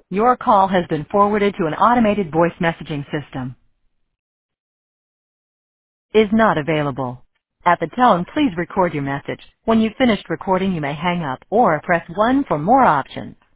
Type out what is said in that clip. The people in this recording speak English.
Your call has been forwarded to an automated voice messaging system. Is not available. At the tone, please record your message. When you've finished recording, you may hang up or press 1 for more options.